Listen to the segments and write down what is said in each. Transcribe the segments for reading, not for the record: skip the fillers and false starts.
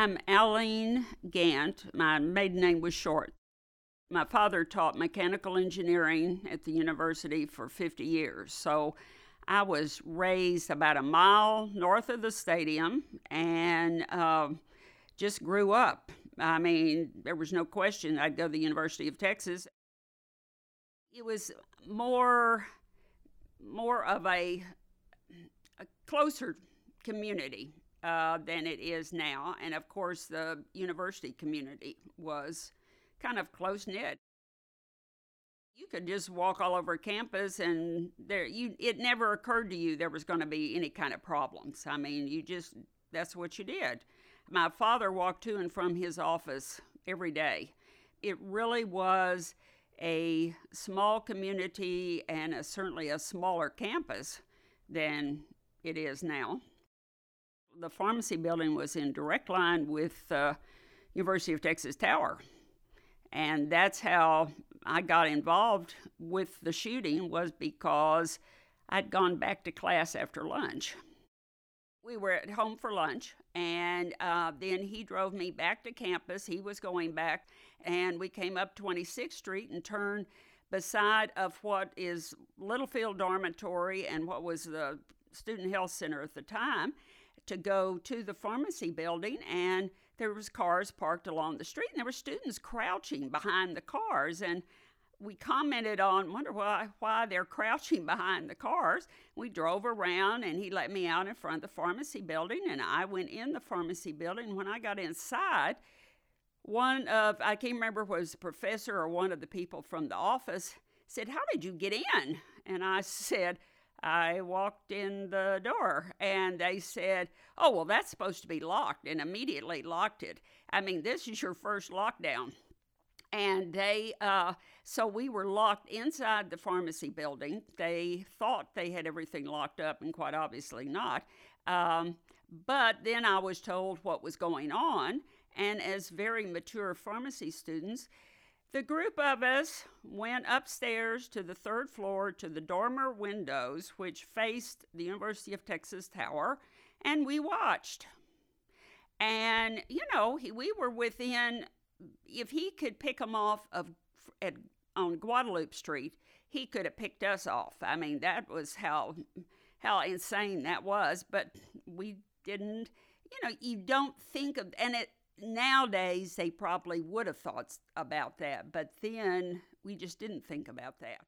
I'm Aline Gant. My maiden name was Short. My father taught mechanical engineering at the university for 50 years. So I was raised about a mile north of the stadium and just grew up. I mean, there was no question I'd go to the University of Texas. It was more of a closer community than it is now. And of course, the university community was kind of close knit. You could just walk all over campus, and it never occurred to you there was going to be any kind of problems. I mean, that's what you did. My father walked to and from his office every day. It really was a small community and certainly a smaller campus than it is now. The pharmacy building was in direct line with the University of Texas Tower. And that's how I got involved with the shooting, was because I'd gone back to class after lunch. We were at home for lunch, and then he drove me back to campus. He was going back, and we came up 26th Street and turned beside of what is Littlefield Dormitory and what was the Student Health Center at the time to go to the pharmacy building, and there was cars parked along the street, and there were students crouching behind the cars, and we commented on, wonder why they're crouching behind the cars. We drove around, and he let me out in front of the pharmacy building, and I went in the pharmacy building. When I got inside, I can't remember if it was a professor or one of the people from the office, said, "How did you get in?" And I said, "I walked in the door." And they said, "Oh, well, that's supposed to be locked," and immediately locked it. I mean, this is your first lockdown. And so we were locked inside the pharmacy building. They thought they had everything locked up, and quite obviously not. But then I was told what was going on, and as very mature pharmacy students, the group of us went upstairs to the third floor to the dormer windows, which faced the University of Texas Tower, and we watched. And, we were within, if he could pick them off on Guadalupe Street, he could have picked us off. I mean, that was how insane that was, but we didn't, you don't think of, nowadays, they probably would have thought about that, but then we just didn't think about that.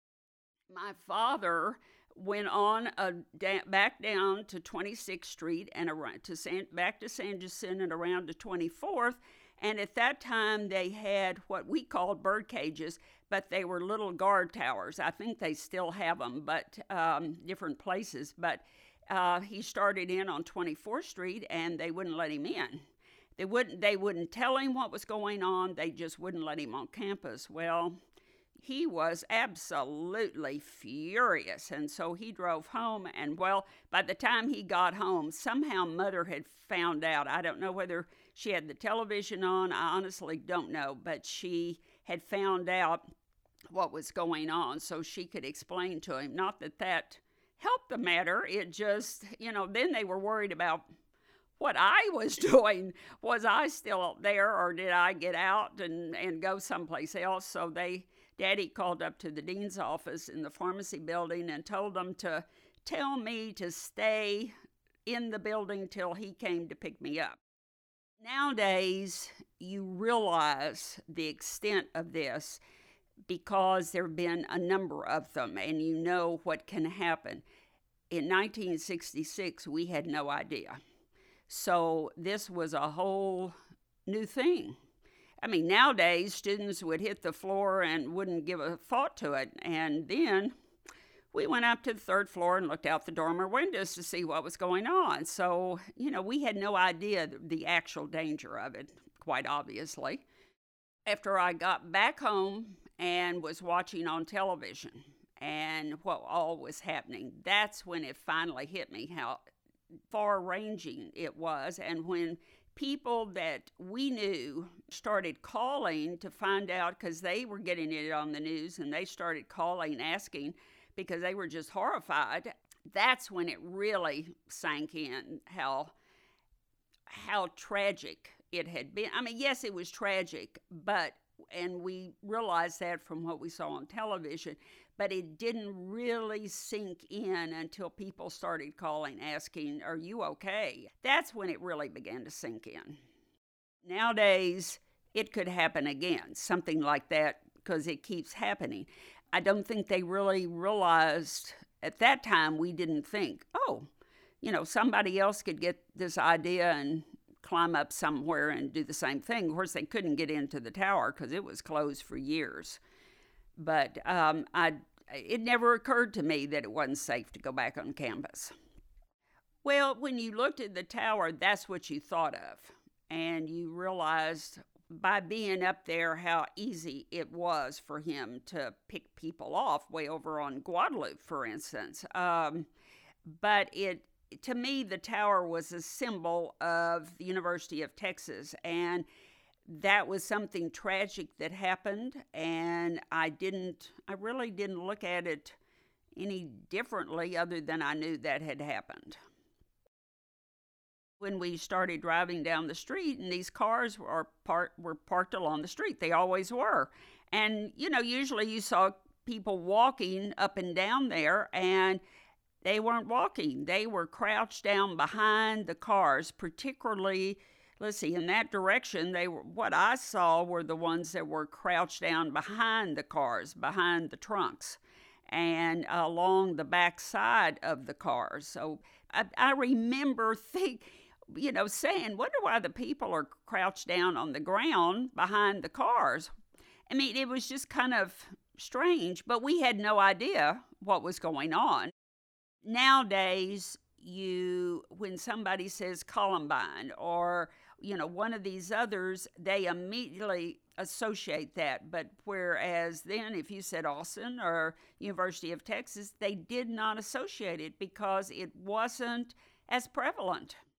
My father went on back down to 26th Street and around back to San Jacinto and around to 24th, and at that time they had what we called bird cages, but they were little guard towers. I think they still have them, but different places. But he started in on 24th Street, and they wouldn't let him in. They wouldn't tell him what was going on. They just wouldn't let him on campus. Well, he was absolutely furious, and so he drove home. And, well, by the time he got home, somehow Mother had found out. I don't know whether she had the television on. I honestly don't know, but she had found out what was going on so she could explain to him. Not that helped the matter. It just, then they were worried about what I was doing. Was I still there, or did I get out and go someplace else? So Daddy called up to the dean's office in the pharmacy building and told them to tell me to stay in the building till he came to pick me up. Nowadays, you realize the extent of this because there have been a number of them, and you know what can happen. In 1966, we had no idea. So this was a whole new thing. I mean, nowadays, students would hit the floor and wouldn't give a thought to it. And then we went up to the third floor and looked out the dormer windows to see what was going on. So, we had no idea the actual danger of it, quite obviously. After I got back home and was watching on television and what all was happening, that's when it finally hit me how far-ranging it was. And when people that we knew started calling to find out, because they were getting it on the news, and they started calling, asking, because they were just horrified, that's when it really sank in how how tragic it had been. I mean, yes, it was tragic, and we realized that from what we saw on television, but it didn't really sink in until people started calling, asking, "Are you okay?" That's when it really began to sink in. Nowadays, it could happen again, something like that, because it keeps happening. I don't think they really realized at that time. We didn't think, oh, somebody else could get this idea and climb up somewhere and do the same thing. Of course, they couldn't get into the tower because it was closed for years. But it never occurred to me that it wasn't safe to go back on campus. Well, when you looked at the tower, that's what you thought of. And you realized by being up there how easy it was for him to pick people off way over on Guadalupe, for instance. But to me, the tower was a symbol of the University of Texas, and that was something tragic that happened, and I really didn't look at it any differently other than I knew that had happened. When we started driving down the street, and these cars were parked along the street, they always were, and usually you saw people walking up and down there, and they weren't walking. They were crouched down behind the cars, particularly, let's see, in that direction, what I saw were the ones that were crouched down behind the cars, behind the trunks, and along the back side of the cars. So I remember saying, wonder why the people are crouched down on the ground behind the cars. I mean, it was just kind of strange, but we had no idea what was going on. Nowadays, when somebody says Columbine or one of these others, they immediately associate that. But whereas then, if you said Austin or University of Texas, they did not associate it because it wasn't as prevalent.